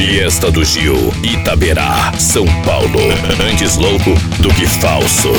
Fiesta do Gil, Itaberá, São Paulo. Antes louco do que falso.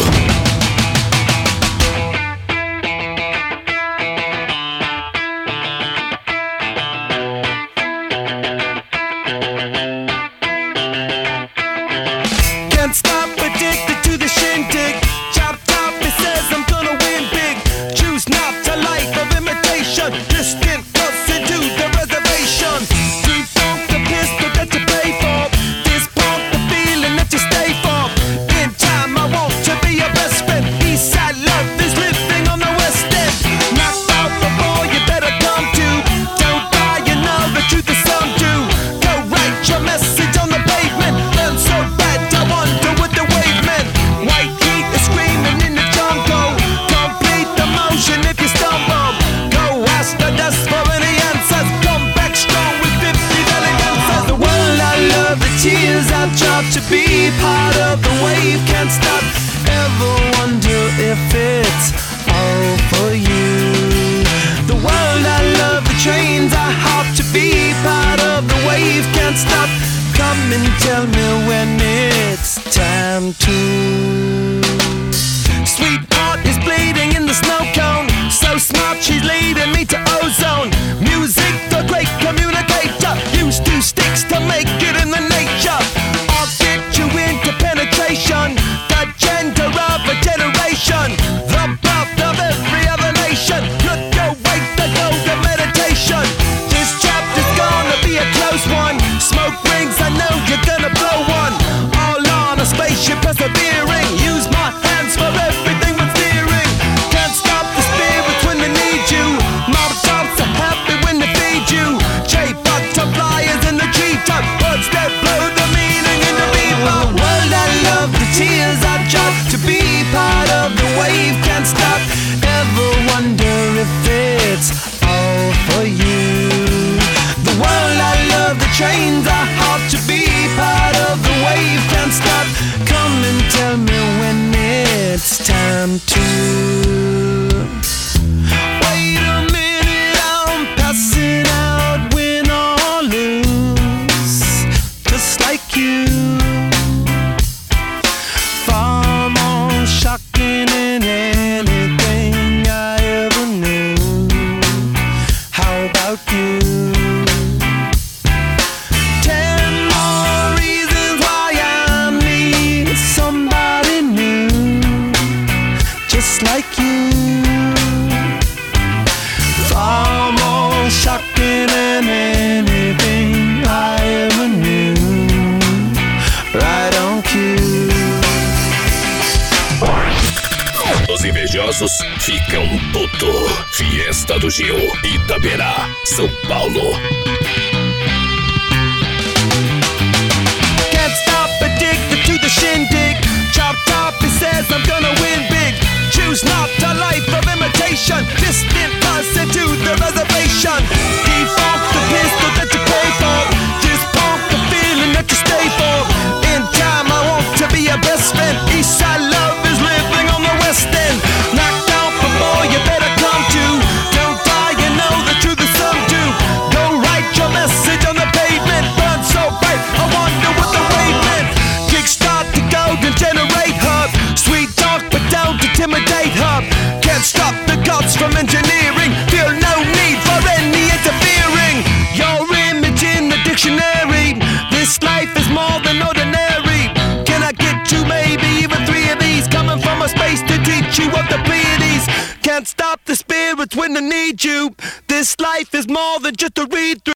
Can't stop, addicted to the shindig. Chop top, it says I'm gonna win big. Choose not a life of imitation. Distant closer to the reservation. Default the pistol that you pay for. Dispunk the feeling that you stay for. In time, I want to be your best friend. Eastside love is living on the west end. Knocked out before you better come to. Don't die, you know the truth is some do. Go write your message on the pavement. Learn so bad, I wonder what the wave meant. White heat is screaming in the jungle. Complete the motion if you stumble. Go ask the dust for any answers. Come back strong with 50 valid answers. The world I love, the tears I drop to be part of the wave. Can't stop, ever wonder if it's all for you. The world I love, the trains I hop to be part of the wave. Can't stop, come and tell me when it's time to. Sweetheart is bleeding in the snow cone. So smart, she's leading me to ozone. Music, the great communicator. Use 2 sticks to make it in the nature. I'll get you into penetration. The gender of a generation. The birth of every other nation. Look your way to go to meditation. This chapter's gonna be a close one. Smoke rings, I know you're gonna blow one. All on a spaceship persevering. Use my hands for everything but steering. Can't stop the spirits when they need you. Mob tops are happy when they feed you. J butterflies in the treetop. Words that blow the meaning in the bebop. World I love, the tears I drop to be part of the wave. Can't stop, ever wonder if it's all for you. The world I love, the trains I hop to be part of the wave. Can't stop, come and tell me when it's time to. Wait a minute, I'm passing out, win or lose, just like you. Far more shocking than anything I ever knew. How about you? 10 more reasons why I need somebody new, just like you. Far more shocking than anything I ever knew. Right on cue. Os invejosos ficam puto. Fiesta do Gil, Itaberá, São Paulo. Can't stop, addicted to the shindig. Chop top, it says I'm gonna win big. Choose not a life of imitation. Distant person to the reservation. Default the pistol that you pay for. Dispunk the feeling that you stay for. In time, I want to be your best friend. Eastside love is living on the west end. Knocked out before you better come to. Don't die, you know the truth is some do. Go write your message on the pavement. Burn so bright, I wonder what the wave meant. Kickstart the golden generate hub. Sweet talk, but don't intimidate hub. Can't stop the gods from engineering. Feel no need for any interfering. Your image in the dictionary. This life is more than ordinary. Can I get you maybe even 3 of these? Coming from a space to teach you of the Pleiades. Can't stop the spirits when they need you. This life is more than just a read through.